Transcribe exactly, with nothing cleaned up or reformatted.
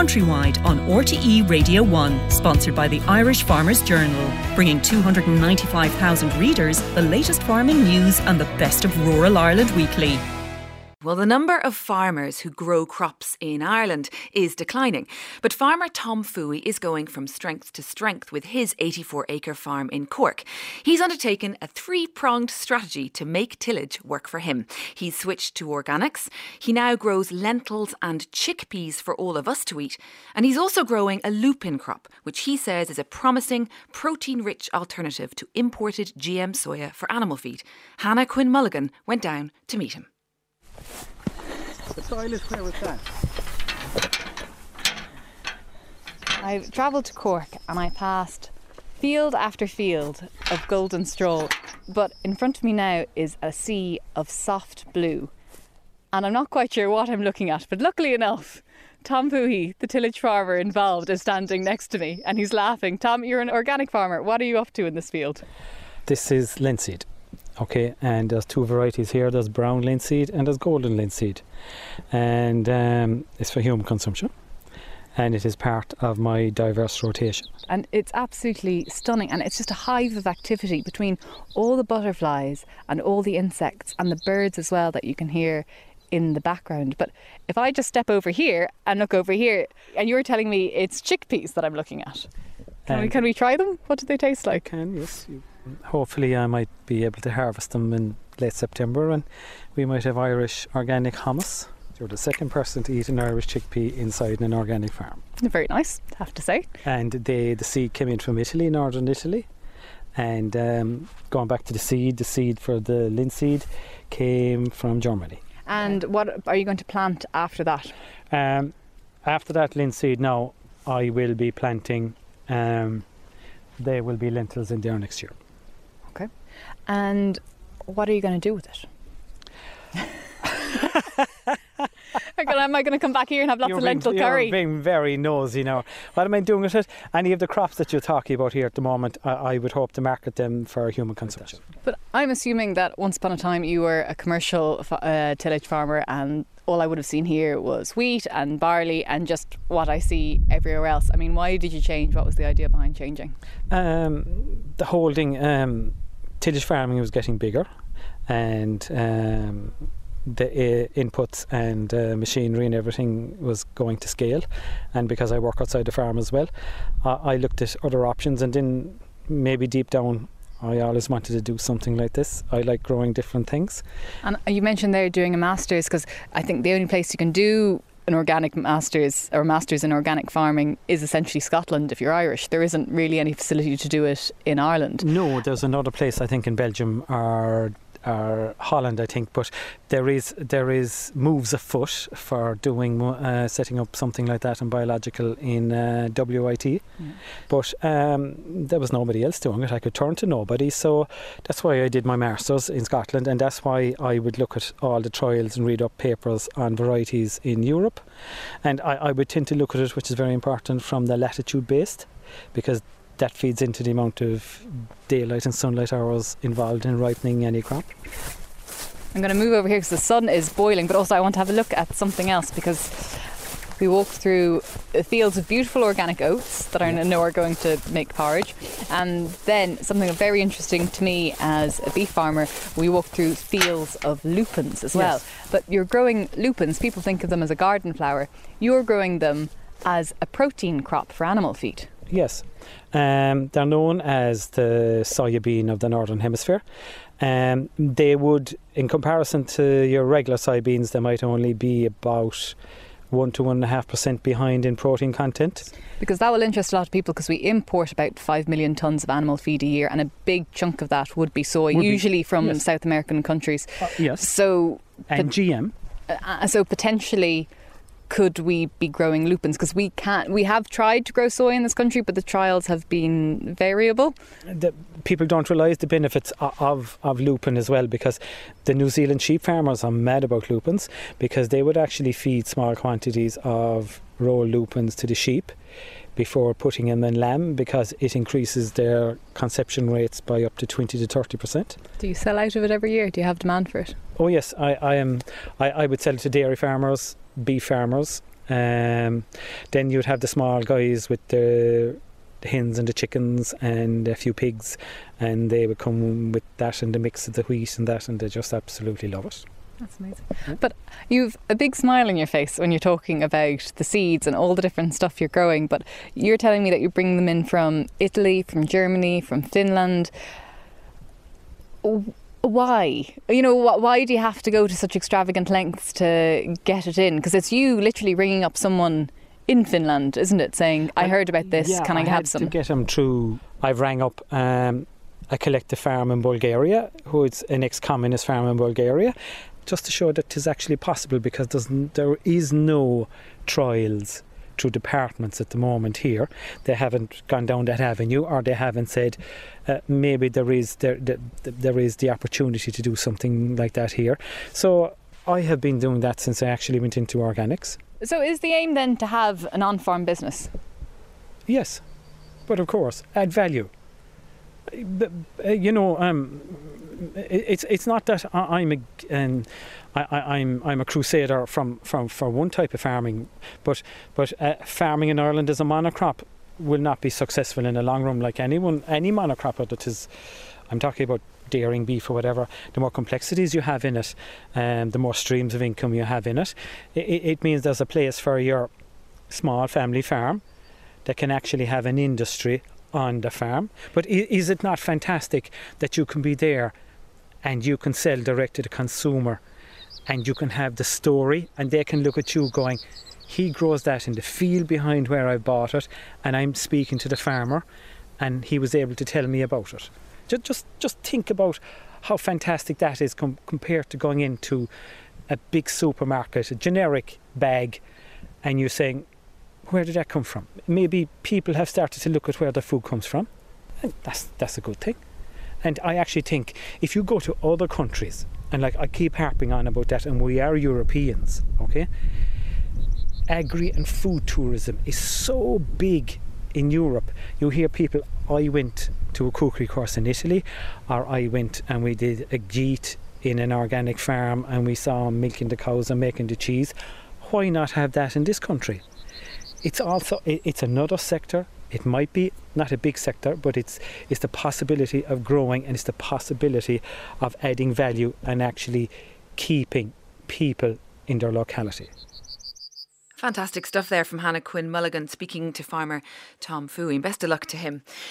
countrywide on R T E Radio one, sponsored by the Irish Farmers Journal, bringing two hundred ninety-five thousand readers the latest farming news and the best of rural Ireland weekly. Well, the number of farmers who grow crops in Ireland is declining, but farmer Tom Fooey is going from strength to strength with his eighty-four acre farm in Cork. He's undertaken a three-pronged strategy to make tillage work for him. He's switched to organics, he now grows lentils and chickpeas for all of us to eat, and he's also growing a lupin crop, which he says is a promising, protein-rich alternative to imported G M soya for animal feed. Hannah Quinn Mulligan went down to meet him. The soil is clear with that. I've travelled to Cork and I passed field after field of golden straw, but in front of me now is a sea of soft blue, and I'm not quite sure what I'm looking at, but luckily enough Tom Fooey, the tillage farmer involved, is standing next to me and he's laughing. Tom, you're an organic farmer. What are you up to in this field? This is linseed. Okay, and there's two varieties here. There's brown linseed and there's golden linseed, and um, it's for human consumption, and it is part of my diverse rotation. And it's absolutely stunning, and it's just a hive of activity between all the butterflies and all the insects and the birds as well that you can hear in the background. But if I just step over here and look over here, and you're telling me it's chickpeas that I'm looking at, can, we, can we try them? What do they taste like? Can, yes. You, hopefully I might be able to harvest them in late September, and we might have Irish organic hummus. You're the second person to eat an Irish chickpea inside an organic farm. Very nice, I have to say. And they, the seed came in from Italy, northern Italy. And um, going back to the seed, the seed for the linseed came from Germany. And what are you going to plant after that? Um, after that linseed, now I will be planting, um, there will be lentils in there next year. Okay. And what are you going to do with it? Am I going to come back here and have lots you're of lentil being, curry? You're being very nosy now. What am I doing with it? Any of the crops that you're talking about here at the moment, I, I would hope to market them for human consumption. But I'm assuming that once upon a time you were a commercial uh, tillage farmer, and all I would have seen here was wheat and barley and just what I see everywhere else. I mean, why did you change? What was the idea behind changing? Um, the holding, um, tillage farming was getting bigger, and um, the uh, inputs and uh, machinery and everything was going to scale, and because I work outside the farm as well, uh, I looked at other options, and then maybe deep down I always wanted to do something like this. I like growing different things. And you mentioned there doing a master's, because I think the only place you can do an organic master's or master's in organic farming is essentially Scotland if you're Irish. There isn't really any facility to do it in Ireland. No, there's another place I think in Belgium or or Holland, I think, but there is there is moves afoot for doing uh, setting up something like that in biological in uh, W I T, yeah. But um, there was nobody else doing it. I could turn to nobody, so that's why I did my masters in Scotland, and that's why I would look at all the trials and read up papers on varieties in Europe, and I, I would tend to look at it, which is very important, from the latitude based, because that feeds into the amount of daylight and sunlight hours involved in ripening any crop. I'm going to move over here because the sun is boiling, but also I want to have a look at something else, because we walked through fields of beautiful organic oats that I know are going to make porridge, and then something very interesting to me as a beef farmer, we walked through fields of lupins as well. Yes. But you're growing lupins, people think of them as a garden flower, you're growing them as a protein crop for animal feed. Yes, um, they're known as the soya bean of the Northern Hemisphere. Um, they would, in comparison to your regular soybeans, they might only be about one to one and a half percent behind in protein content. Because that will interest a lot of people, because we import about five million tonnes of animal feed a year, and a big chunk of that would be soy, would usually be, from yes. South American countries. Uh, yes. So and G M. Uh, so potentially, could we be growing lupins? Because we can't. We have tried to grow soy in this country, but the trials have been variable. The, people don't realise the benefits of, of of lupin as well, because the New Zealand sheep farmers are mad about lupins, because they would actually feed small quantities of raw lupins to the sheep before putting them in lamb, because it increases their conception rates by up to twenty to thirty percent. Do you sell out of it every year? Do you have demand for it? Oh yes, I, I am. I, I would sell it to dairy farmers, beef farmers, Um, then you'd have the small guys with the, the hens and the chickens and a few pigs, and they would come with that and the mix of the wheat and that, and they just absolutely love it. That's amazing. But you've a big smile on your face when you're talking about the seeds and all the different stuff you're growing, but you're telling me that you bring them in from Italy, from Germany, from Finland. Why? You know, why do you have to go to such extravagant lengths to get it in? Because it's you literally ringing up someone in Finland, isn't it, saying, I heard about this, yeah, can I, I have had some? to get them through. I've rang up um, a collective farm in Bulgaria, who is an ex-communist farm in Bulgaria, just to show that it is actually possible, because there is no trials through departments at the moment here. They haven't gone down that avenue, or they haven't said uh, maybe there is there, there there is the opportunity to do something like that here. So I have been doing that since I actually went into organics. So is the aim then to have an on-farm business? Yes, but of course add value. You know, um, it's it's not that I'm a um, I, I'm I'm a crusader from, from for one type of farming, but but uh, farming in Ireland as a monocrop will not be successful in the long run. Like anyone, any monocrop that is, I'm talking about dairying, beef or whatever. The more complexities you have in it, um, the more streams of income you have in it. It, it means there's a place for your small family farm that can actually have an industry on the farm. But is it not fantastic that you can be there and you can sell direct to the consumer, and you can have the story, and they can look at you going, he grows that in the field behind where I bought it, and I'm speaking to the farmer and he was able to tell me about it. Just just, just think about how fantastic that is com- compared to going into a big supermarket, a generic bag, and you're saying, where did that come from? Maybe people have started to look at where the food comes from, and that's that's a good thing. And I actually think if you go to other countries, and like I keep harping on about that, and we are Europeans, okay? Agri and food tourism is so big in Europe. You hear people, I went to a cookery course in Italy, or I went and we did a gîte in an organic farm and we saw them milking the cows and making the cheese. Why not have that in this country? It's also, it's another sector. It might be not a big sector, but it's it's the possibility of growing, and it's the possibility of adding value and actually keeping people in their locality. Fantastic stuff there from Hannah Quinn Mulligan speaking to farmer Tom Fooey. Best of luck to him.